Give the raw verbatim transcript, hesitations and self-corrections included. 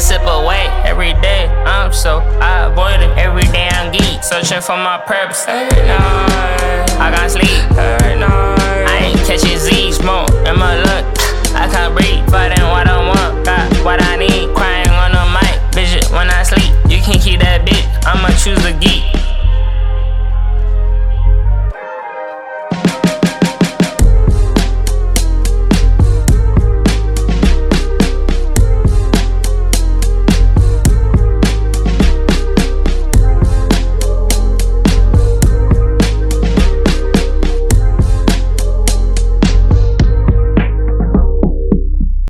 sip away every day. I'm so I avoid it every day. I'm geek, searching for my purpose. Every night I can't sleep. Every night I ain't catching Z.